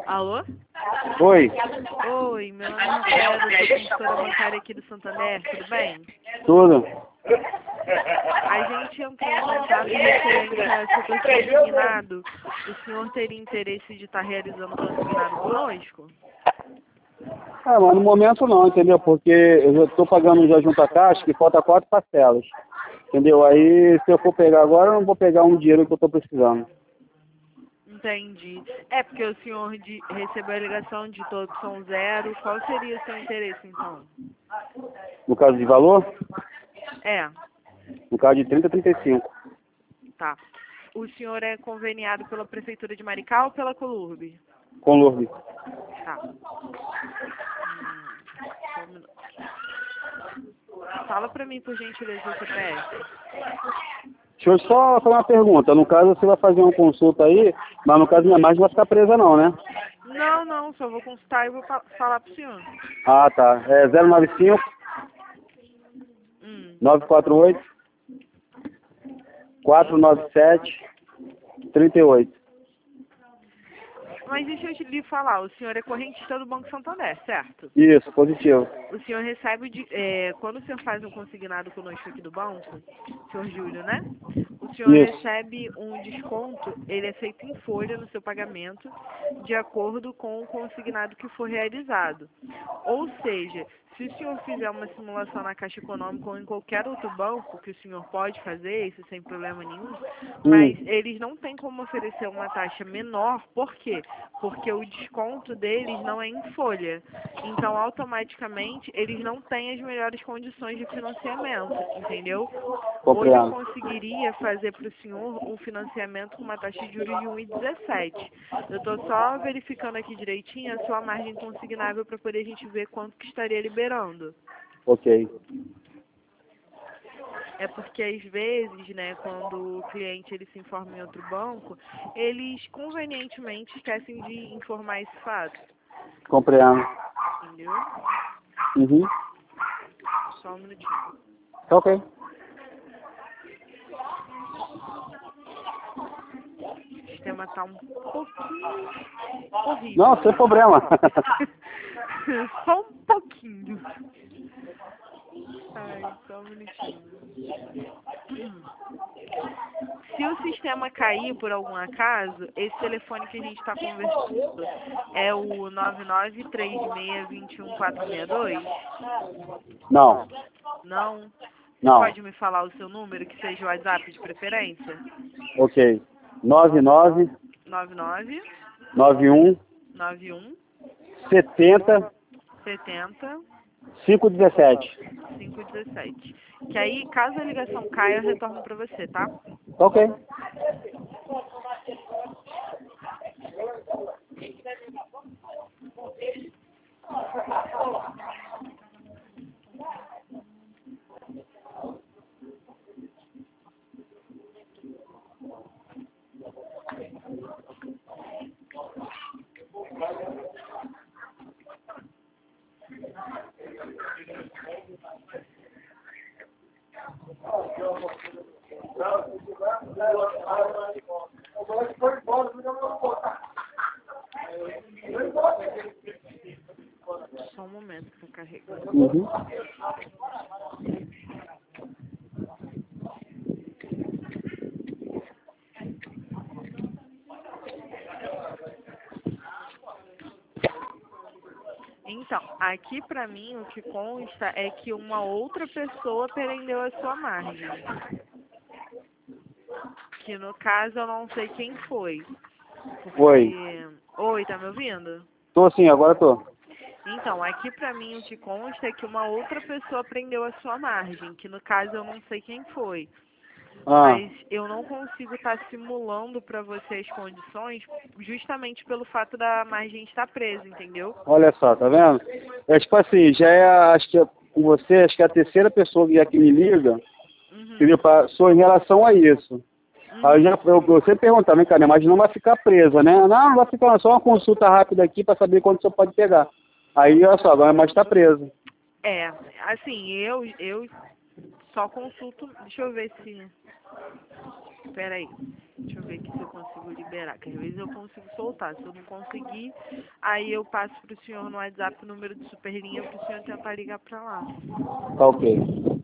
Alô? Oi, Oi, meu nome é Rafaela, eu sou consultora bancária aqui do Santander, tudo bem? tudo? A gente entrou em contato referente a setor consignado. O senhor teria interesse de estar realizando consignado conosco? Ah, mas no momento não, entendeu? Porque eu já estou pagando já junto à caixa que falta 4 parcelas. Entendeu? Aí se eu for pegar agora, eu não vou pegar um dinheiro que eu estou precisando. Entendi. É porque o senhor recebeu a ligação de todos são zero. Qual seria o seu interesse, então? No caso de valor, É, no caso de 30 a 35. tá. O senhor é conveniado pela Prefeitura de Maricá ou pela Colurbe? Com Lourdes. Tá. Só um minuto. Fala pra mim, por gentileza, o CPF. Deixa eu só fazer uma pergunta. No caso, você vai fazer uma consulta aí, mas no caso minha imagem não vai ficar presa não, né? Não, só vou consultar e vou falar pro senhor. Ah, tá. É 095 Hum. 948 497 38. Mas deixa eu lhe falar, o senhor é correntista do Banco Santander, certo? Isso, positivo. O senhor recebe, quando o senhor faz um consignado conosco aqui do banco, senhor Júlio, né? O senhor Isso. recebe um desconto, ele é feito em folha no seu pagamento, de acordo com o consignado que for realizado. Ou seja, se o senhor fizer uma simulação na Caixa Econômica ou em qualquer outro banco, que o senhor pode fazer isso sem problema nenhum, mas eles não têm como oferecer uma taxa menor, por quê? Porque o desconto deles não é em folha. Então, automaticamente, eles não têm as melhores condições de financiamento, entendeu? Hoje eu Compreendo. conseguiria fazer para o senhor um financiamento com uma taxa de juros de 1,17. Eu estou só verificando aqui direitinho a sua margem consignável para poder a gente ver quanto que estaria liberando. Ok. É porque às vezes, né, quando o cliente ele se informa em outro banco, eles convenientemente esquecem de informar esse fato, Compreendo. entendeu? Uhum. Só um minutinho. Tá ok. O sistema tá um pouquinho horrível. Não, sem problema. Só um pouquinho. Ai, só um minutinho. Se o sistema cair por algum acaso, esse telefone que a gente está conversando é o 993621 Não, Não? Você não. pode me falar o seu número, que seja o WhatsApp de preferência? Ok. 99 99 91 91 70 70 517. 517. Que aí, caso a ligação caia, eu retorno para você, tá? Ok. Só um momento que tá carregando. Uhum. Então, aqui pra mim o que consta é que uma outra pessoa prendeu a sua margem. Que no caso eu não sei quem foi. Oi. Oi, tá me ouvindo? Tô sim, agora tô. Então, aqui pra mim o que consta é que uma outra pessoa prendeu a sua margem, que no caso eu não sei quem foi. Ah, Mas eu não consigo estar simulando pra você as condições justamente pelo fato da margem estar presa, entendeu? olha só, tá vendo? É tipo assim, já é, acho que é com você, acho que é a terceira pessoa que já que me liga, entendeu? Uhum. Só em relação a isso. Aí eu sempre perguntava, vem cá, né, mas não vai ficar presa, né? Não vai ficar, só uma consulta rápida aqui para saber quando você pode pegar. Aí, olha só, agora mais está presa. É, assim, eu só consulto. Deixa eu ver se. Pera aí. Deixa eu ver aqui se eu consigo ligar. liberar, que às vezes eu consigo soltar. Se eu não conseguir, aí eu passo pro senhor no WhatsApp o número de superlinha pro senhor tentar ligar pra lá. Tá ok.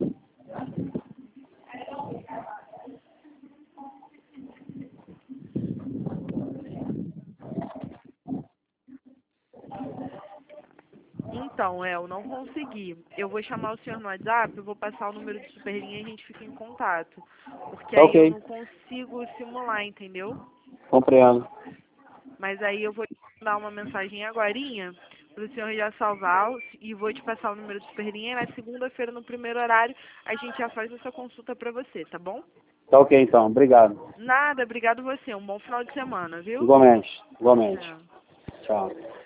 Então, eu não consegui. Eu vou chamar o senhor no WhatsApp, eu vou passar o número de superlinha e a gente fica em contato. Porque Tá aí eu ok. não consigo simular, entendeu? Compreendo. Mas aí eu vou te mandar uma mensagem agorinha para o senhor já salvar e vou te passar o número de superlinha. E na segunda-feira, no primeiro horário, a gente já faz essa consulta para você, tá bom? Tá ok, então. Obrigado. Nada, obrigado você. Um bom final de semana, viu? Igualmente. Igualmente. Tchau. Tchau.